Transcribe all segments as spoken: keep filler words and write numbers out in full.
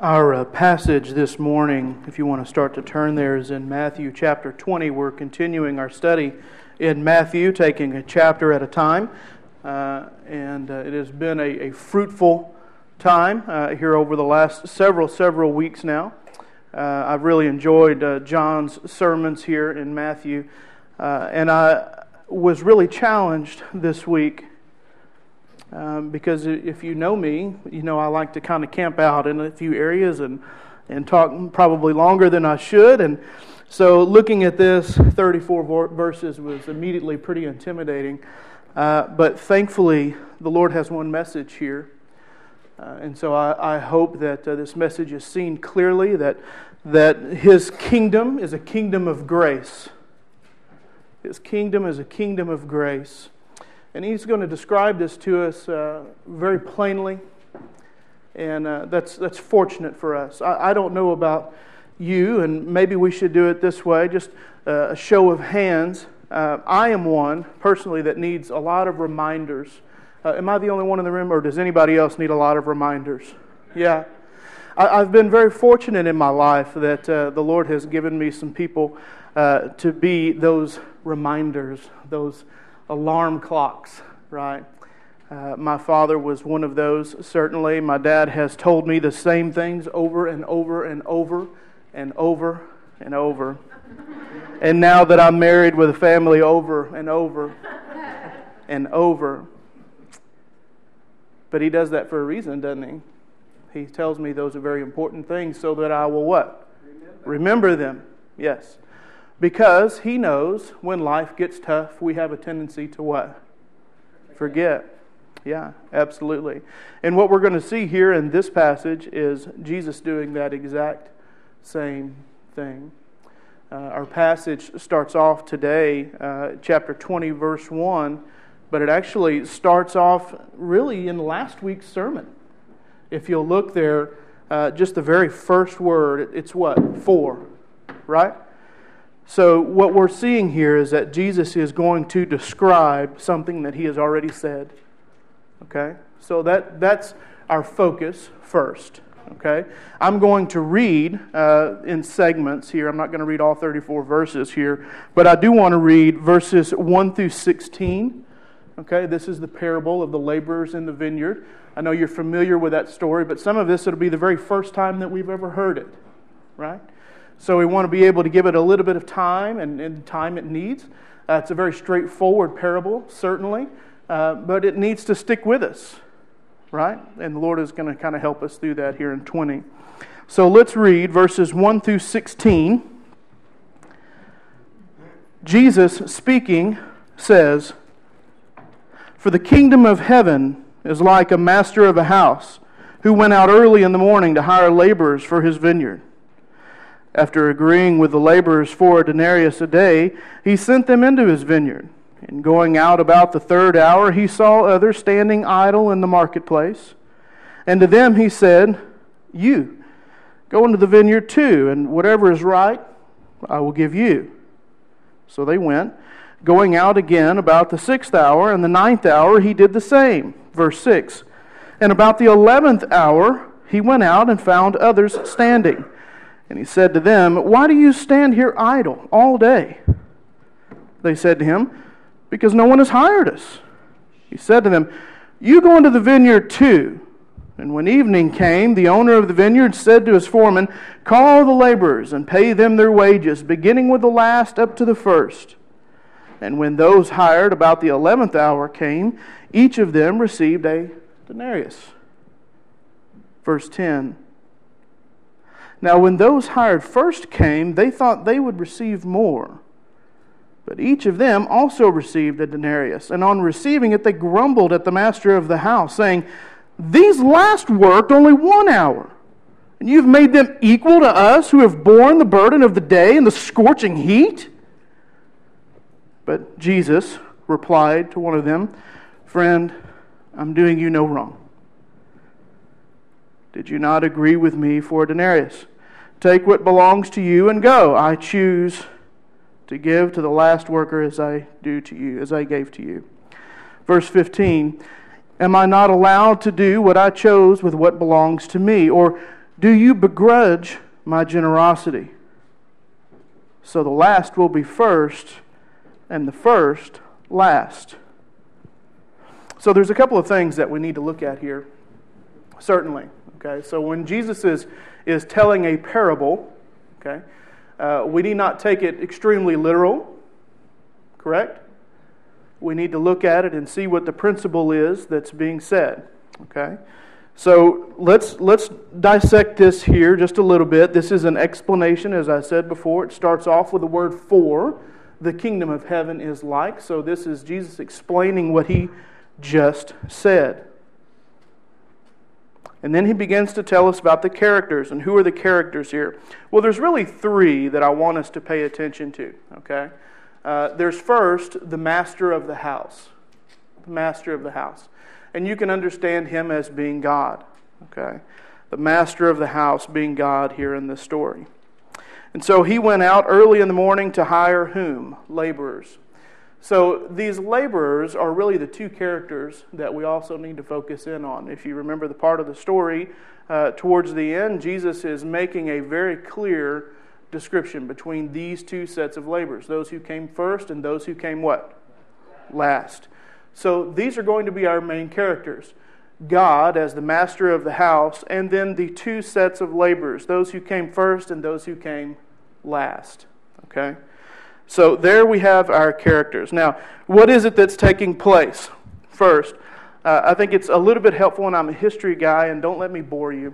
Our uh, passage this morning, if you want to start to turn there, is in Matthew chapter twenty. We're continuing our study in Matthew, taking a chapter at a time. Uh, and uh, it has been a, a fruitful time uh, here over the last several, several weeks now. Uh, I've really enjoyed uh, John's sermons here in Matthew. Uh, and I was really challenged this week Um, because if you know me, you know I like to kind of camp out in a few areas and, and talk probably longer than I should. And so looking at this, thirty-four verses was immediately pretty intimidating. Uh, but thankfully, the Lord has one message here. Uh, and so I, I hope that uh, this message is seen clearly, that, that His kingdom is a kingdom of grace. His kingdom is a kingdom of grace. And He's going to describe this to us uh, very plainly, and uh, that's that's fortunate for us. I, I don't know about you, and maybe we should do it this way, just uh, a show of hands. Uh, I am one, personally, that needs a lot of reminders. Uh, am I the only one in the room, or does anybody else need a lot of reminders? Yeah. I, I've been very fortunate in my life that uh, the Lord has given me some people uh, to be those reminders, those alarm clocks, right? Uh, my father was one of those, certainly. My dad has told me the same things over and over and over and over and over. And now that I'm married with a family, over and over and over. But he does that for a reason, doesn't he? He tells me those are very important things so that I will what? Remember, Remember them, yes. Because He knows when life gets tough, we have a tendency to what? Forget. Yeah, absolutely. And what we're going to see here in this passage is Jesus doing that exact same thing. Uh, our passage starts off today, uh, chapter twenty, verse one, but it actually starts off really in last week's sermon. If you'll look there, uh, just the very first word, it's what? For, right? So what we're seeing here is that Jesus is going to describe something that He has already said. Okay? So that that's our focus first. Okay? I'm going to read uh, in segments here. I'm not going to read all thirty-four verses here, but I do want to read verses one through sixteen. Okay? This is the parable of the laborers in the vineyard. I know you're familiar with that story, but some of this, it'll be the very first time that we've ever heard it. Right? So we want to be able to give it a little bit of time and, and time it needs. Uh, it's a very straightforward parable, certainly, uh, but it needs to stick with us, right? And the Lord is going to kind of help us through that here in twenty. So let's read verses one through sixteen. Jesus speaking says, "For the kingdom of heaven is like a master of a house who went out early in the morning to hire laborers for his vineyard. After agreeing with the laborers for a denarius a day, he sent them into his vineyard. And going out about the third hour, he saw others standing idle in the marketplace. And to them he said, 'You, go into the vineyard too, and whatever is right, I will give you.' So they went. Going out again about the sixth hour and the ninth hour, he did the same." Verse six, "And about the eleventh hour, he went out and found others standing. And he said to them, 'Why do you stand here idle all day?' They said to him, 'Because no one has hired us.' He said to them, 'You go into the vineyard too.' And when evening came, the owner of the vineyard said to his foreman, 'Call the laborers and pay them their wages, beginning with the last up to the first.' And when those hired about the eleventh hour came, each of them received a denarius." Verse ten, "Now when those hired first came, they thought they would receive more. But each of them also received a denarius. And on receiving it, they grumbled at the master of the house, saying, 'These last worked only one hour, and you've made them equal to us who have borne the burden of the day and the scorching heat?' But Jesus replied to one of them, 'Friend, I'm doing you no wrong. Did you not agree with me for a denarius? Take what belongs to you and go. I choose to give to the last worker as I do to you, as I gave to you.' Verse fifteen, Am I not allowed to do what I chose with what belongs to me? Or Do you begrudge my generosity? So the last will be first, and the first last. So there's a couple of things that we need to look at here, certainly. Okay, so when Jesus is, is telling a parable, okay, uh, we need not take it extremely literal, correct? We need to look at it and see what the principle is that's being said, okay? So let's let's dissect this here just a little bit. This is an explanation, as I said before. It starts off with the word "for." The kingdom of heaven is like. So this is Jesus explaining what he just said. And then he begins to tell us about the characters. And who are the characters here? Well, there's really three that I want us to pay attention to. Okay, uh, there's first the master of the house. The master of the house. And you can understand him as being God. Okay, the master of the house being God here in this story. And so he went out early in the morning to hire whom? Laborers. So these laborers are really the two characters that we also need to focus in on. If you remember the part of the story, uh, towards the end, Jesus is making a very clear description between these two sets of laborers. Those who came first and those who came what? Last. So these are going to be our main characters. God as the master of the house, and then the two sets of laborers, those who came first and those who came last. Okay? So there we have our characters. Now, what is it that's taking place? First, uh, I think it's a little bit helpful, and I'm a history guy, and don't let me bore you.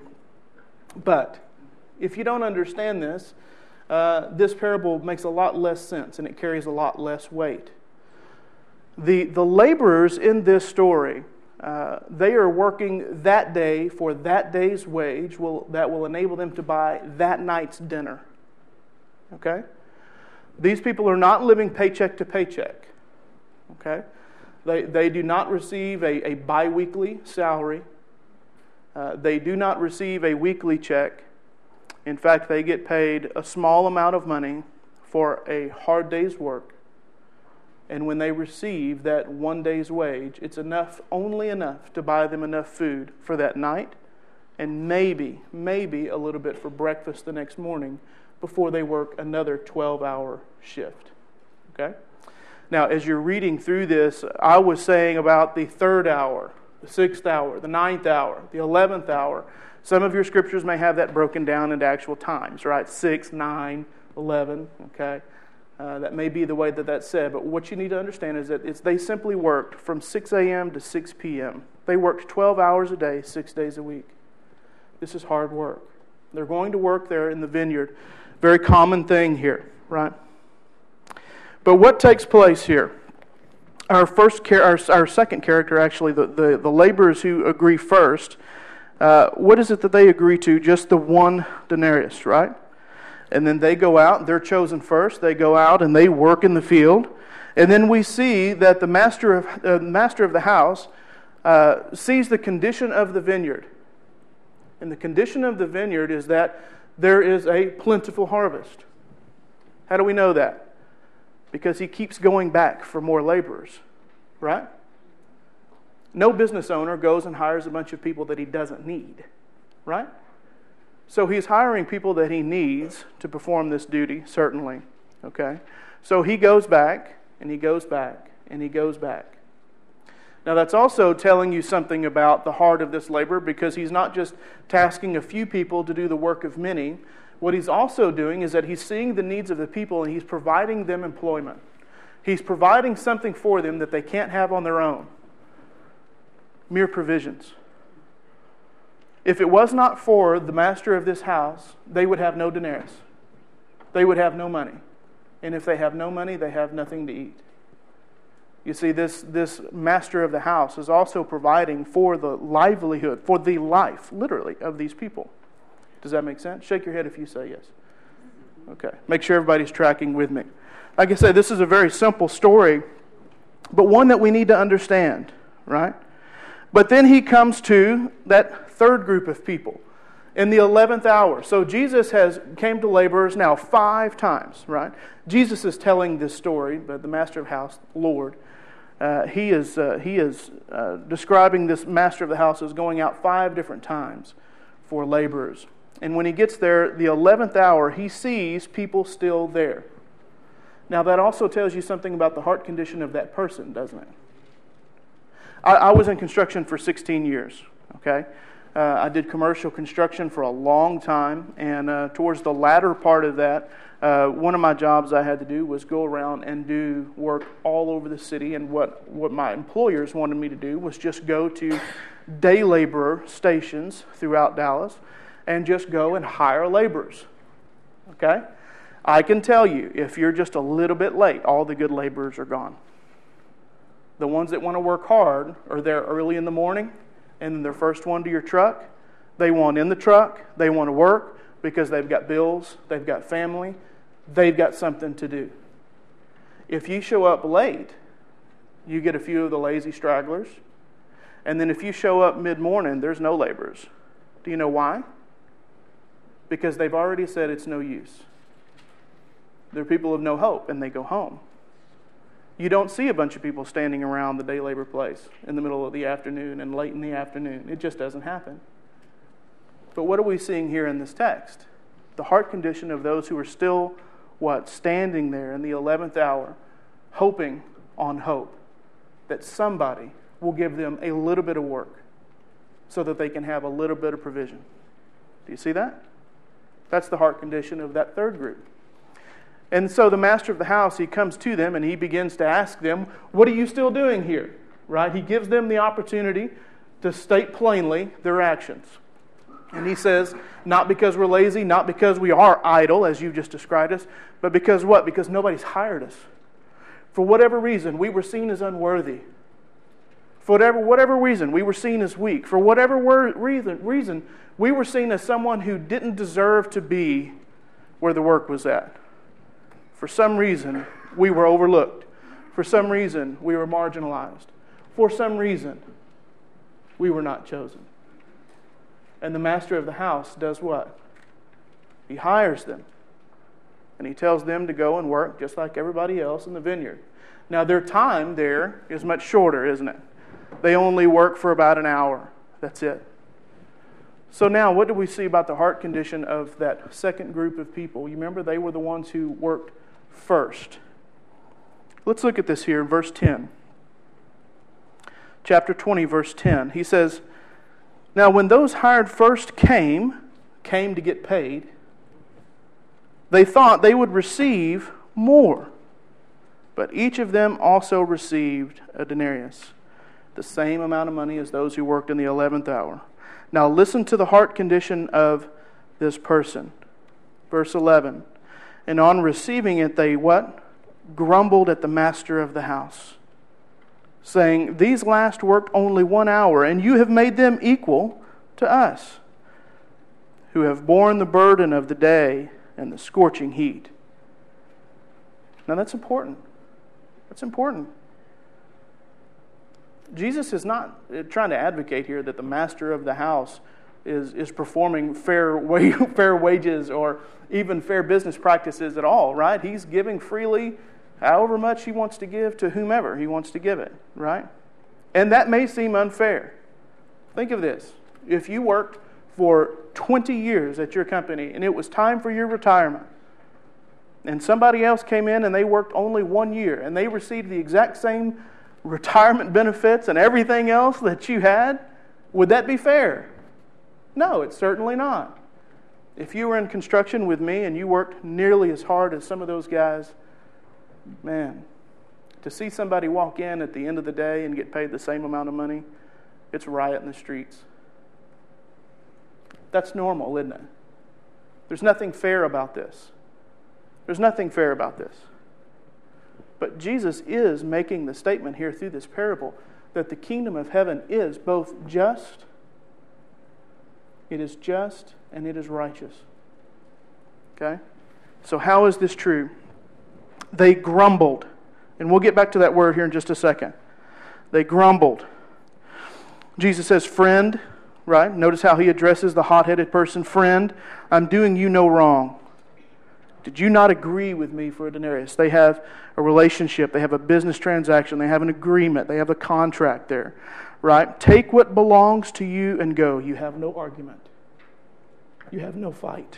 But if you don't understand this, uh, this parable makes a lot less sense, and it carries a lot less weight. The, the laborers in this story, uh, they are working that day for that day's wage will, that will enable them to buy that night's dinner. Okay? These people are not living paycheck to paycheck. Okay? They, they do not receive a, a bi-weekly salary. Uh, they do not receive a weekly check. In fact, they get paid a small amount of money for a hard day's work. And when they receive that one day's wage, it's enough, only enough, to buy them enough food for that night, and maybe, maybe a little bit for breakfast the next morning before they work another twelve-hour shift. Okay? Now, as you're reading through this, I was saying about the third hour, the sixth hour, the ninth hour, the eleventh hour. Some of your scriptures may have that broken down into actual times, right? Six, nine, eleven, okay? Uh, that may be the way that that's said, but what you need to understand is that it's, they simply worked from six a.m. to six p.m. They worked twelve hours a day, six days a week. This is hard work. They're going to work there in the vineyard. Very common thing here, right? But what takes place here? Our first, char- our, our second character, actually, the, the, the laborers who agree first, uh, what is it that they agree to? Just the one denarius, right? And then they go out, they're chosen first, they go out and they work in the field. And then we see that the master of, uh, master of the house uh, sees the condition of the vineyard. And the condition of the vineyard is that there is a plentiful harvest. How do we know that? Because he keeps going back for more laborers, right? No business owner goes and hires a bunch of people that he doesn't need, right? So he's hiring people that he needs to perform this duty, certainly. Okay? So he goes back, and he goes back, and he goes back. Now that's also telling you something about the heart of this labor, because he's not just tasking a few people to do the work of many. What he's also doing is that he's seeing the needs of the people, and he's providing them employment. He's providing something for them that they can't have on their own. Mere provisions. If it was not for the master of this house, they would have no denarius. They would have no money. And if they have no money, they have nothing to eat. You see, this, this master of the house is also providing for the livelihood, for the life, literally, of these people. Does that make sense? Shake your head if you say yes. Okay. Make sure everybody's tracking with me. Like I said, this is a very simple story, but one that we need to understand, right? But then he comes to that third group of people in the eleventh hour. So Jesus has came to laborers now five times, right? Jesus is telling this story, but the master of house, Lord, uh, he is uh, he is uh, describing this master of the house as going out five different times for laborers. And when he gets there, the eleventh hour, he sees people still there. Now, that also tells you something about the heart condition of that person, doesn't it? I, I was in construction for sixteen years, okay? Uh, I did commercial construction for a long time, and uh, towards the latter part of that, uh, one of my jobs I had to do was go around and do work all over the city, and what, what my employers wanted me to do was just go to day laborer stations throughout Dallas and just go and hire laborers, okay? I can tell you, if you're just a little bit late, all the good laborers are gone. The ones that want to work hard are there early in the morning, and then their first one to your truck. They want in the truck, they want to work because they've got bills, they've got family, they've got something to do. If you show up late, you get a few of the lazy stragglers. And then if you show up mid-morning, there's no laborers. Do you know why? Because they've already said it's no use. They're people of no hope, and they go home. You don't see a bunch of people standing around the day labor place in the middle of the afternoon and late in the afternoon. It just doesn't happen. But what are we seeing here in this text? The heart condition of those who are still, what, standing there in the eleventh hour, hoping on hope that somebody will give them a little bit of work so that they can have a little bit of provision. Do you see that? That's the heart condition of that third group. And so the master of the house, he comes to them and he begins to ask them, what are you still doing here? Right? He gives them the opportunity to state plainly their actions. And he says, not because we're lazy, not because we are idle, as you just described us, but because what? Because nobody's hired us. For whatever reason, we were seen as unworthy. For whatever, whatever reason, we were seen as weak. For whatever reason, reason, we were seen as someone who didn't deserve to be where the work was at. For some reason, we were overlooked. For some reason, we were marginalized. For some reason, we were not chosen. And the master of the house does what? He hires them. And he tells them to go and work just like everybody else in the vineyard. Now, their time there is much shorter, isn't it? They only work for about an hour. That's it. So now, what do we see about the heart condition of that second group of people? You remember they were the ones who worked first. Let's look at this here in verse ten. Chapter twenty, verse ten. He says, now when those hired first came, came to get paid, they thought they would receive more. But each of them also received a denarius, the same amount of money as those who worked in the eleventh hour. Now listen to the heart condition of this person. Verse eleven. And on receiving it, they what? Grumbled at the master of the house, saying, these last worked only one hour, and you have made them equal to us, who have borne the burden of the day and the scorching heat. Now that's important. That's important. Jesus is not trying to advocate here that the master of the house is, is performing fair wa- fair wages or even fair business practices at all, right? He's giving freely however much he wants to give to whomever he wants to give it, right? And that may seem unfair. Think of this. If you worked for twenty years at your company and it was time for your retirement, and somebody else came in and they worked only one year and they received the exact same retirement benefits and everything else that you had, would that be fair? No, it's certainly not. If you were in construction with me and you worked nearly as hard as some of those guys, man, to see somebody walk in at the end of the day and get paid the same amount of money, it's riot in the streets. That's normal, isn't it? There's nothing fair about this. There's nothing fair about this. But Jesus is making the statement here through this parable that the kingdom of heaven is both just, it is just, and it is righteous. Okay? So how is this true? They grumbled. And we'll get back to that word here in just a second. They grumbled. Jesus says, friend, right? Notice how he addresses the hot-headed person. Friend, I'm doing you no wrong. Did you not agree with me for a denarius? They have a relationship. They have a business transaction. They have an agreement. They have a contract there, right? Take what belongs to you and go. You have no argument. you have no fight.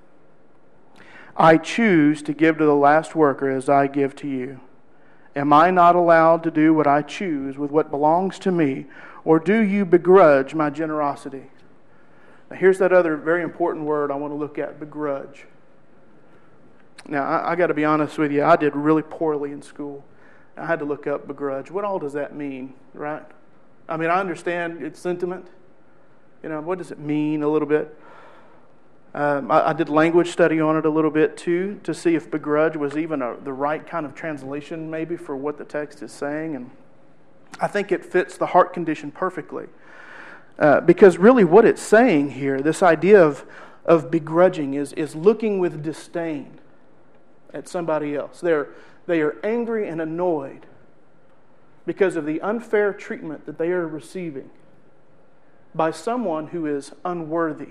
I choose to give to the last worker as I give to you. Am I not allowed to do what I choose with what belongs to me, or do you begrudge my generosity? Now here's that other very important word I want to look at, begrudge. Now I, I got to be honest with you, I did really poorly in school. I had to look up begrudge. What all does that mean, right? I mean, I understand its sentiment. You know, what does it mean a little bit? Um, I, I did language study on it a little bit too, to see if begrudge was even a, the right kind of translation maybe for what the text is saying. And I think it fits the heart condition perfectly. Uh, because really what it's saying here, this idea of, of begrudging is, is looking with disdain at somebody else. They're, they are angry and annoyed because of the unfair treatment that they are receiving by someone who is unworthy.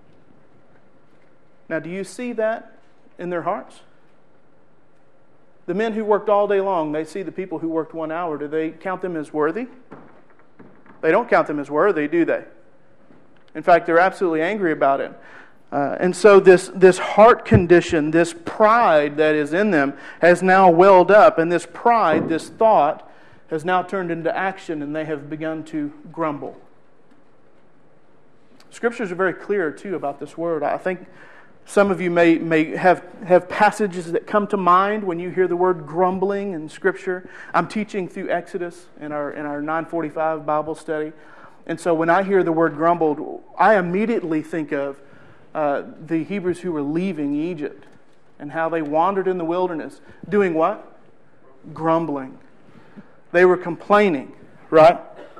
Now, do you see that in their hearts? The men who worked all day long, they see the people who worked one hour. Do they count them as worthy? They don't count them as worthy, do they? In fact, they're absolutely angry about it. Uh, and so this, this heart condition, this pride that is in them has now welled up. And this pride, this thought, has now turned into action, and they have begun to grumble. Scriptures are very clear, too, about this word. I think some of you may, may have, have passages that come to mind when you hear the word grumbling in Scripture. I'm teaching through Exodus in our, in our nine forty-five Bible study. And so when I hear the word grumbled, I immediately think of uh, the Hebrews who were leaving Egypt and how they wandered in the wilderness. Doing what? Grumbling. They were complaining, right?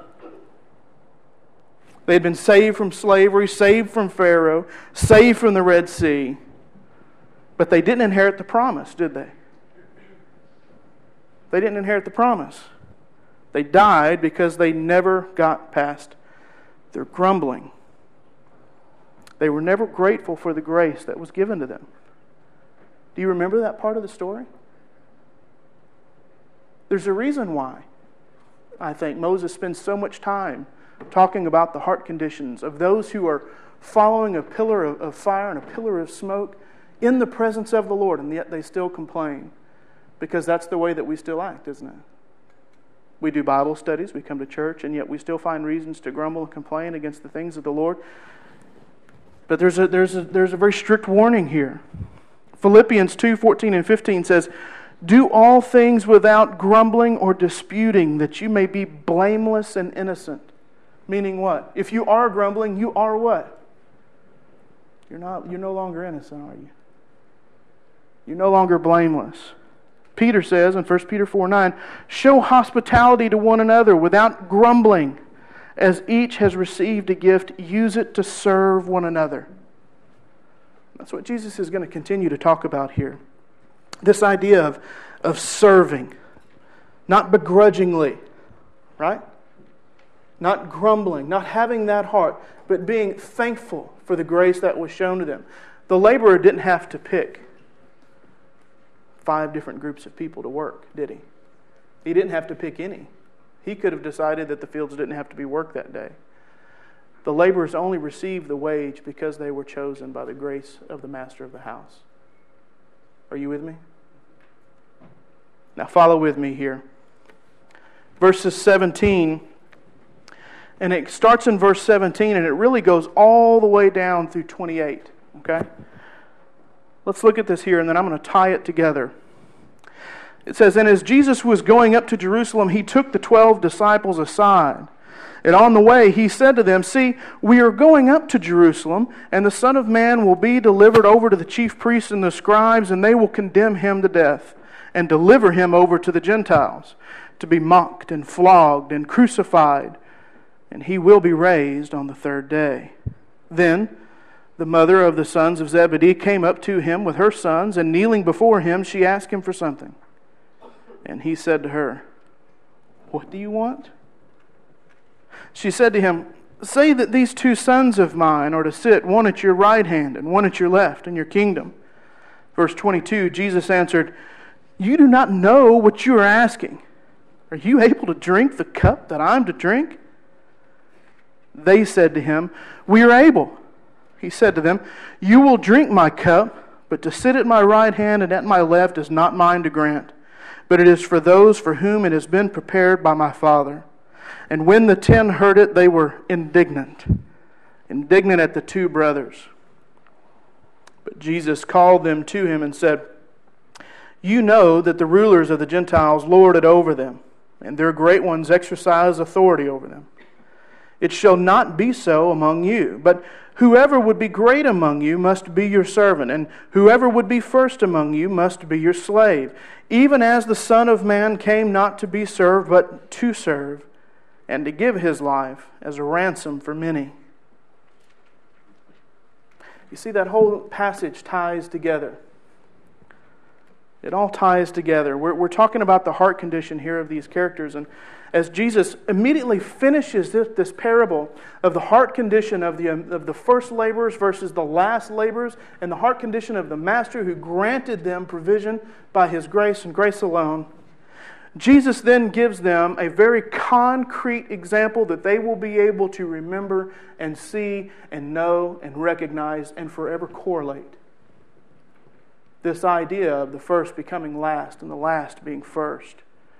They had been saved from slavery, saved from Pharaoh, saved from the Red Sea. But they didn't inherit the promise, did they? They didn't inherit the promise. They died because they never got past their grumbling. They were never grateful for the grace that was given to them. Do you remember that part of the story? There's a reason why, I think, Moses spends so much time talking about the heart conditions of those who are following a pillar of, of fire and a pillar of smoke in the presence of the Lord, and yet they still complain. Because that's the way that we still act, isn't it? We do Bible studies, we come to church, and yet we still find reasons to grumble and complain against the things of the Lord. But there's a, there's a, there's a very strict warning here. Philippians two fourteen and fifteen says, "Do all things without grumbling or disputing, that you may be blameless and innocent." Meaning what? If you are grumbling, you are what? You're not. You're no longer innocent, are you? You're no longer blameless. Peter says in First Peter four nine, "Show hospitality to one another without grumbling. As each has received a gift, use it to serve one another." That's what Jesus is going to continue to talk about here. This idea of, of serving, not begrudgingly, right? Not grumbling, not having that heart, but being thankful for the grace that was shown to them. The laborer didn't have to pick five different groups of people to work, did he? He didn't have to pick any. He could have decided that the fields didn't have to be worked that day. The laborers only received the wage because they were chosen by the grace of the master of the house. Are you with me? Now follow with me here. Verses seventeen, and it starts in verse seventeen, and it really goes all the way down through twenty-eight. Okay? Let's look at this here, and then I'm going to tie it together. It says, "And as Jesus was going up to Jerusalem, he took the twelve disciples aside. And on the way he said to them, 'See, we are going up to Jerusalem, and the Son of Man will be delivered over to the chief priests and the scribes, and they will condemn him to death, and deliver him over to the Gentiles, to be mocked and flogged and crucified, and he will be raised on the third day.' Then the mother of the sons of Zebedee came up to him with her sons, and kneeling before him, she asked him for something. And he said to her, 'What do you want?' She said to him, 'Say that these two sons of mine are to sit, one at your right hand and one at your left, in your kingdom.' Verse twenty-two, Jesus answered, 'You do not know what you are asking. Are you able to drink the cup that I am to drink?' They said to him, 'We are able.' he said to them, "You will drink my cup, but to sit at my right hand and at my left is not mine to grant, but it is for those for whom it has been prepared by my Father." And when the ten heard it, they were indignant, indignant at the two brothers. But Jesus called them to him and said, "You know that the rulers of the Gentiles lord it over them, and their great ones exercise authority over them. It shall not be so among you, but whoever would be great among you must be your servant, and whoever would be first among you must be your slave, even as the Son of Man came not to be served, but to serve, and to give his life as a ransom for many." You see, that whole passage ties together. It all ties together. We're, we're talking about the heart condition here of these characters. And as Jesus immediately finishes this, this parable of the heart condition of the, of the first laborers versus the last laborers, and the heart condition of the master who granted them provision by his grace and grace alone, Jesus then gives them a very concrete example that they will be able to remember and see and know and recognize and forever correlate. This idea of the first becoming last and the last being first.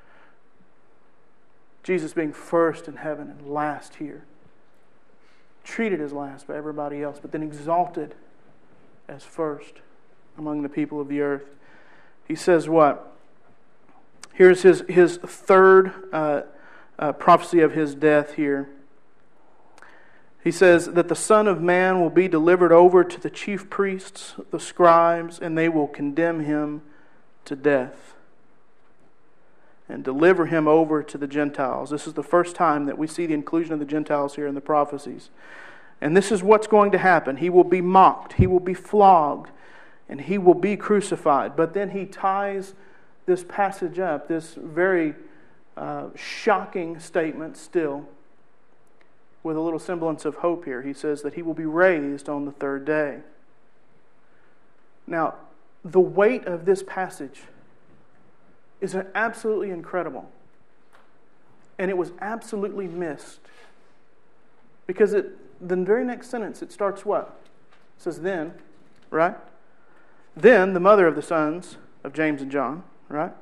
Jesus being first in heaven and last here. Treated as last by everybody else, but then exalted as first among the people of the earth. He says what? Here's his, his third uh, uh, prophecy of his death here. He says that the Son of Man will be delivered over to the chief priests, the scribes, and they will condemn him to death and deliver him over to the Gentiles. This is the first time that we see the inclusion of the Gentiles here in the prophecies. And this is what's going to happen. He will be mocked, he will be flogged, and he will be crucified. But then he ties this passage up, this very uh, shocking statement still, with a little semblance of hope here. He says that he will be raised on the third day. Now, the weight of this passage is absolutely incredible. And it was absolutely missed. Because it, the very next sentence, it starts what? It says then, right? Then the mother of the sons of James and John, right?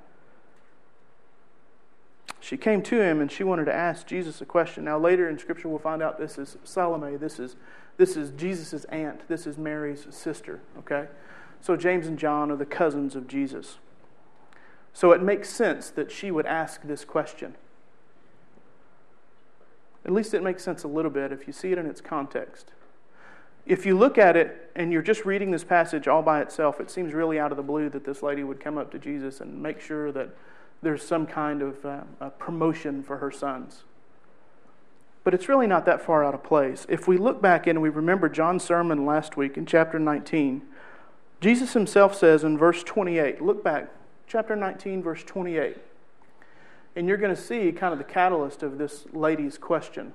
She came to him and she wanted to ask Jesus a question. Now later in Scripture we'll find out this is Salome. This is this is Jesus' aunt. This is Mary's sister. Okay? So James and John are the cousins of Jesus. So it makes sense that she would ask this question. At least it makes sense a little bit if you see it in its context. If you look at it and you're just reading this passage all by itself, it seems really out of the blue that this lady would come up to Jesus and make sure that there's some kind of uh, a promotion for her sons. But it's really not that far out of place. If we look back in and we remember John's sermon last week in chapter nineteen, Jesus himself says in verse twenty-eight, look back, chapter nineteen, verse twenty-eight, and you're going to see kind of the catalyst of this lady's question.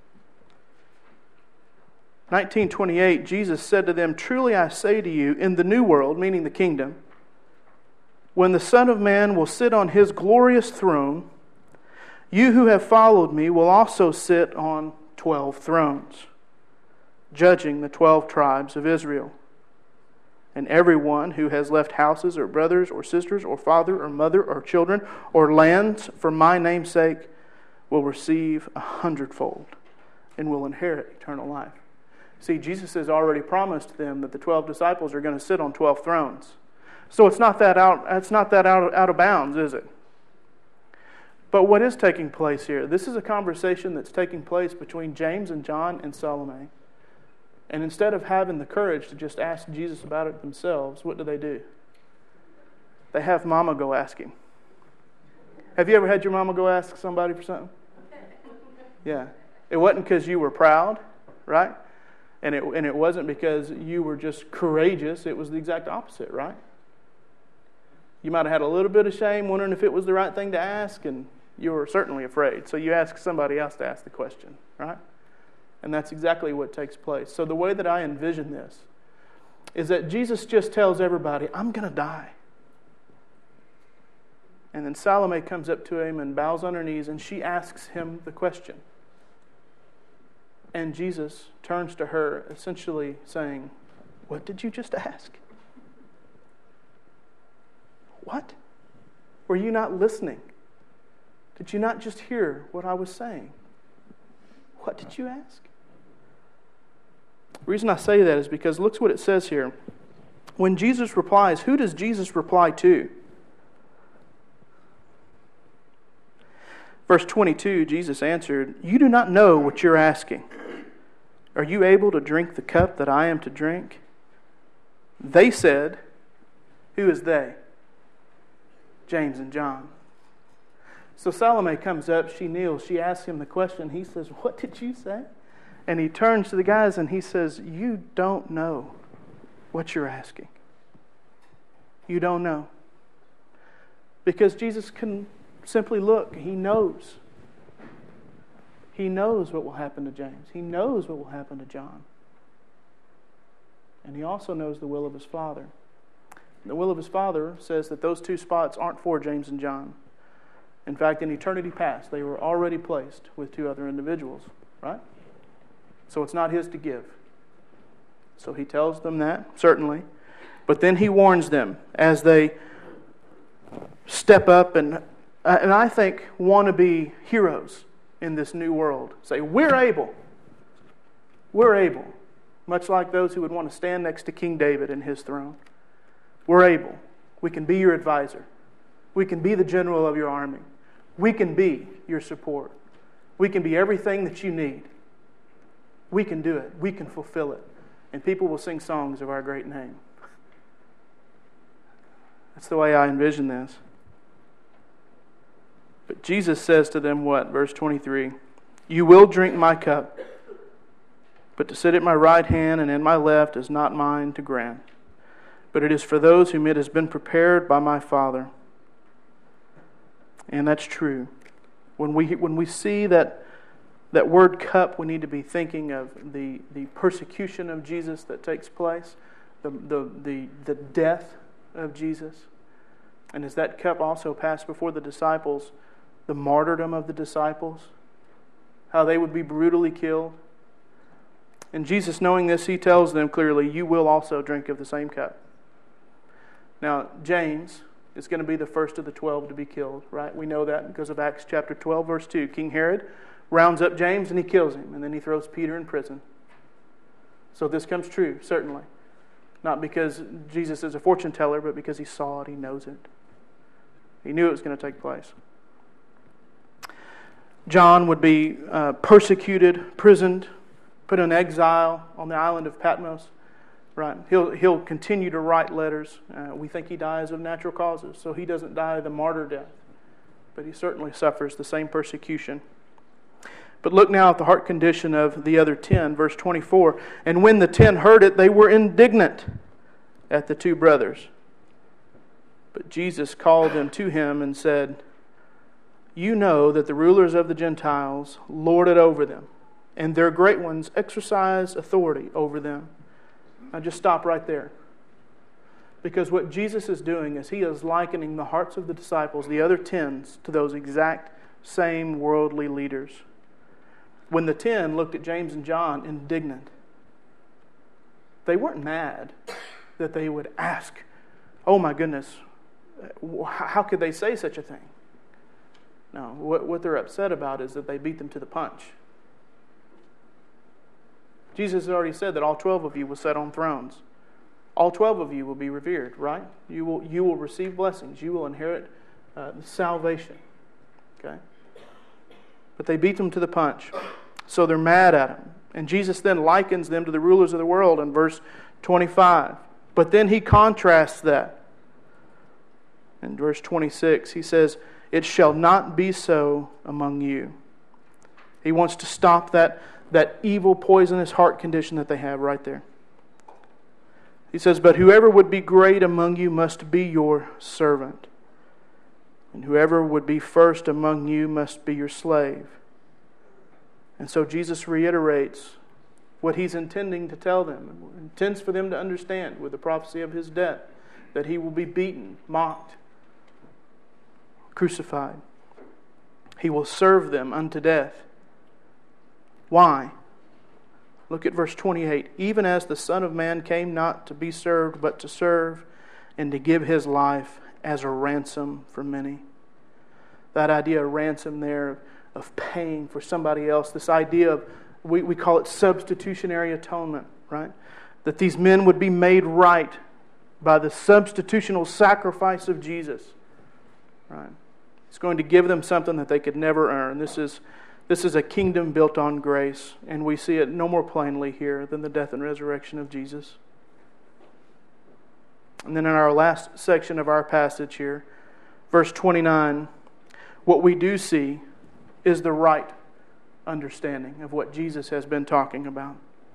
nineteen twenty-eight, Jesus said to them, "Truly I say to you, in the new world," meaning the kingdom, "when the Son of Man will sit on his glorious throne, you who have followed me will also sit on twelve thrones, judging the twelve tribes of Israel. And everyone who has left houses or brothers or sisters or father or mother or children or lands for my name's sake will receive a hundredfold and will inherit eternal life." See, Jesus has already promised them that the twelve disciples are going to sit on twelve thrones. So it's not that out, it's not that out, out of bounds, is it? But what is taking place here? This is a conversation that's taking place between James and John and Salome. And instead of having the courage to just ask Jesus about it themselves, what do they do? They have Mama go ask him. Have you ever had your mama go ask somebody for something? Yeah. It wasn't because you were proud, right? And it, and it wasn't because you were just courageous. It was the exact opposite, right? You might have had a little bit of shame, wondering if it was the right thing to ask, and you were certainly afraid. So you ask somebody else to ask the question, right? And that's exactly what takes place. So the way that I envision this is that Jesus just tells everybody, "I'm going to die." And then Salome comes up to him and bows on her knees, and she asks him the question. And Jesus turns to her, essentially saying, "What did you just ask? What? Were you not listening? Did you not just hear what I was saying? What did you ask?" The reason I say that is because look what it says here. When Jesus replies, who does Jesus reply to? Verse twenty-two, Jesus answered, "You do not know what you're asking. Are you able to drink the cup that I am to drink?" They said, who is they? James and John. So Salome comes up, she kneels, she asks him the question. He says, "What did you say?" And he turns to the guys and he says, "You don't know what you're asking. You don't know." Because Jesus can simply look. He knows. He knows what will happen to James. He knows what will happen to John. And he also knows the will of his Father. The will of his Father says that those two spots aren't for James and John. In fact, in eternity past, they were already placed with two other individuals, right? So it's not his to give. So he tells them that, certainly. But then he warns them as they step up and, and I think, want to be heroes in this new world. Say, "We're able. We're able." Much like those who would want to stand next to King David in his throne. We're able. We can be your advisor. We can be the general of your army. We can be your support. We can be everything that you need. We can do it. We can fulfill it. And people will sing songs of our great name. That's the way I envision this. But Jesus says to them what? Verse twenty-three. "You will drink my cup, but to sit at my right hand and in my left is not mine to grant, but it is for those whom it has been prepared by my Father." And that's true. When we when we see that that word cup, we need to be thinking of the, the persecution of Jesus that takes place, the, the the the death of Jesus. And as that cup also passed before the disciples, the martyrdom of the disciples, how they would be brutally killed. And Jesus, knowing this, he tells them clearly, "You will also drink of the same cup." Now, James is going to be the first of the twelve to be killed, right? We know that because of Acts chapter twelve, verse two. King Herod rounds up James and he kills him, and then he throws Peter in prison. So this comes true, certainly. Not because Jesus is a fortune teller, but because he saw it, he knows it. He knew it was going to take place. John would be uh, persecuted, prisoned, put in exile on the island of Patmos. Right? He'll he'll continue to write letters. Uh, we think he dies of natural causes, so he doesn't die the martyr death. But he certainly suffers the same persecution. But look now at the heart condition of the other ten, verse twenty-four. "And when the ten heard it, they were indignant at the two brothers. But Jesus called them to him and said, 'You know that the rulers of the Gentiles lord it over them, and their great ones exercise authority over them.'" Now just stop right there. Because what Jesus is doing is he is likening the hearts of the disciples, the other tens, to those exact same worldly leaders. When the ten looked at James and John indignant, they weren't mad that they would ask, "Oh my goodness, how could they say such a thing?" No, what, what they're upset about is that they beat them to the punch. Jesus has already said that all twelve of you will sit on thrones. All twelve of you will be revered, right? You will you will receive blessings. You will inherit uh, salvation. Okay? But they beat them to the punch. So they're mad at him. And Jesus then likens them to the rulers of the world in verse twenty-five. But then he contrasts that. In verse twenty-six, he says, "It shall not be so among you." He wants to stop that that evil, poisonous heart condition that they have right there. He says, "But whoever would be great among you must be your servant. And whoever would be first among you must be your slave." And so Jesus reiterates what he's intending to tell them, intends for them to understand with the prophecy of his death, that he will be beaten, mocked, crucified. He will serve them unto death. Why? Look at verse twenty-eight. Even as the Son of Man came not to be served, but to serve, and to give His life as a ransom for many. That idea of ransom there, of paying for somebody else, this idea of, we, we call it substitutionary atonement, right? That these men would be made right by the substitutional sacrifice of Jesus, right? It's going to give them something that they could never earn. This is This is a kingdom built on grace, and we see it no more plainly here than the death and resurrection of Jesus. And then in our last section of our passage here, verse twenty-nine, what we do see is the right understanding of what Jesus has been talking about.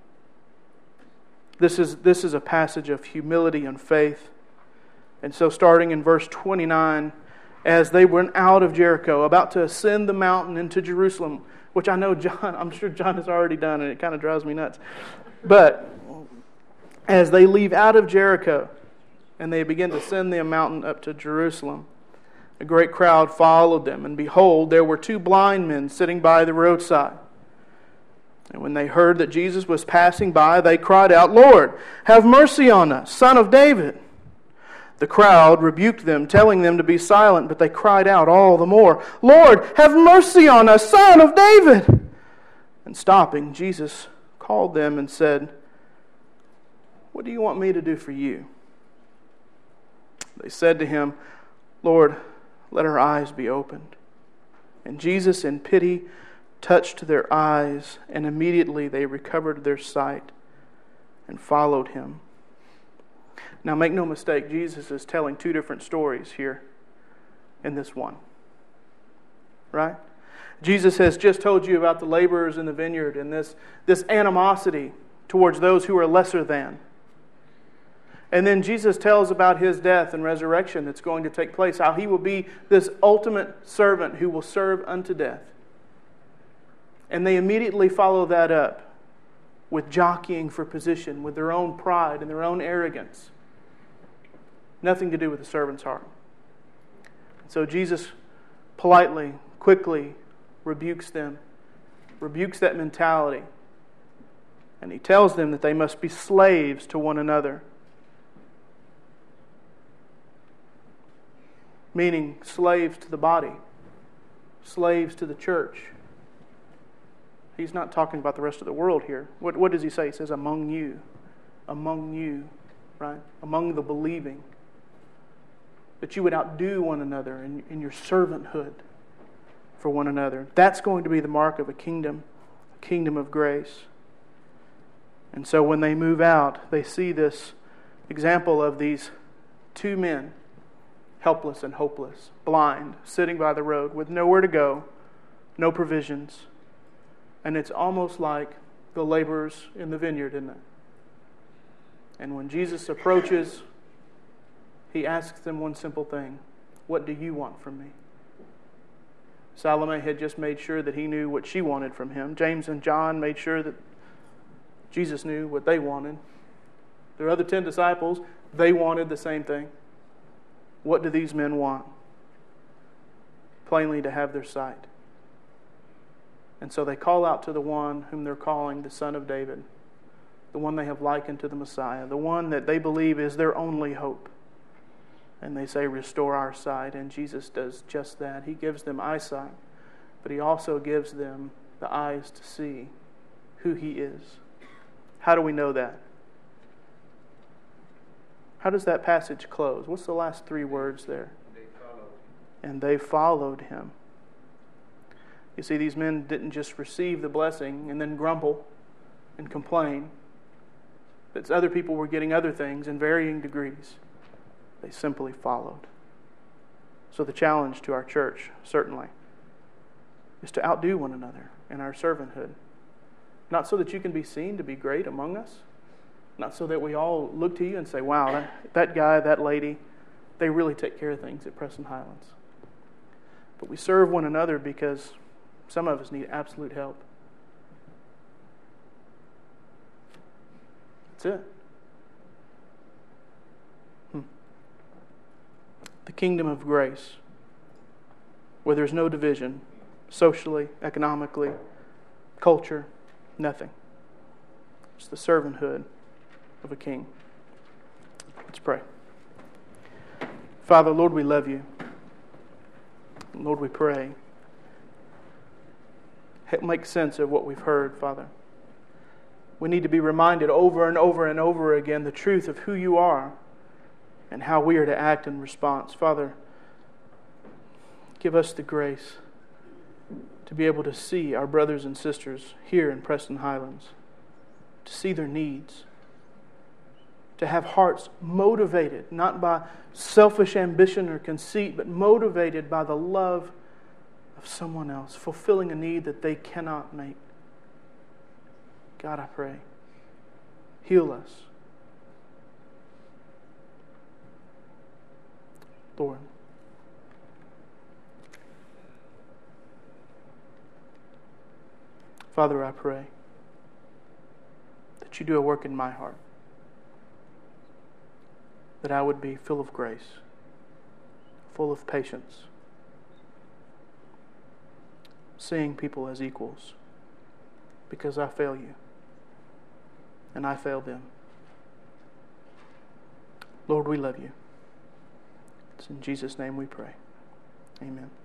This is, this is a passage of humility and faith. And so starting in verse twenty-nine, as they went out of Jericho, about to ascend the mountain into Jerusalem, which I know John, I'm sure John has already done, and it kind of drives me nuts. But as they leave out of Jericho, and they begin to ascend the mountain up to Jerusalem, a great crowd followed them, and behold, there were two blind men sitting by the roadside. And when they heard that Jesus was passing by, they cried out, "Lord, have mercy on us, Son of David." The crowd rebuked them, telling them to be silent, but they cried out all the more, "Lord, have mercy on us, Son of David!" And stopping, Jesus called them and said, "What do you want me to do for you?" They said to him, "Lord, let our eyes be opened." And Jesus, in pity, touched their eyes, and immediately they recovered their sight and followed him. Now, make no mistake, Jesus is telling two different stories here in this one. Right? Jesus has just told you about the laborers in the vineyard and this, this animosity towards those who are lesser than. And then Jesus tells about His death and resurrection that's going to take place, how He will be this ultimate servant who will serve unto death. And they immediately follow that up with jockeying for position, with their own pride and their own arrogance. Nothing to do with the servant's heart. So Jesus politely, quickly rebukes them, rebukes that mentality. And He tells them that they must be slaves to one another. Meaning slaves to the body, slaves to the church. He's not talking about the rest of the world here. What, what does He say? He says, among you. Among you, right? Among the believing. That you would outdo one another in, in your servanthood for one another. That's going to be the mark of a kingdom, a kingdom of grace. And so when they move out, they see this example of these two men, helpless and hopeless, blind, sitting by the road with nowhere to go, no provisions. And it's almost like the laborers in the vineyard, isn't it? And when Jesus approaches, He asks them one simple thing. What do you want from me? Salome had just made sure that he knew what she wanted from him. James and John made sure that Jesus knew what they wanted. Their other ten disciples, they wanted the same thing. What do these men want? Plainly to have their sight. And so they call out to the one whom they're calling the Son of David, the one they have likened to the Messiah, the one that they believe is their only hope. And they say, "Restore our sight." And Jesus does just that. He gives them eyesight, but He also gives them the eyes to see who He is. How do we know that? How does that passage close? What's the last three words there? They followed. And they followed Him. You see, these men didn't just receive the blessing and then grumble and complain. That other people were getting other things in varying degrees. They simply followed. So the challenge to our church, certainly, is to outdo one another in our servanthood. Not so that you can be seen to be great among us. Not so that we all look to you and say, "Wow, that, that guy, that lady, they really take care of things at Preston Highlands." But we serve one another because some of us need absolute help. That's it. Hmm. The kingdom of grace, where there's no division, socially, economically, culture, nothing. It's the servanthood of a king. Let's pray. Father, Lord, we love you. Lord, we pray. Make sense of what we've heard, Father. We need to be reminded over and over and over again the truth of who you are and how we are to act in response. Father, give us the grace to be able to see our brothers and sisters here in Preston Highlands, to see their needs, to have hearts motivated, not by selfish ambition or conceit, but motivated by the love of someone else, fulfilling a need that they cannot make. God, I pray, heal us. Lord, Father, I pray that you do a work in my heart, that I would be full of grace, full of patience, seeing people as equals, because I fail you, and I fail them. Lord, we love you. It's in Jesus' name we pray. Amen.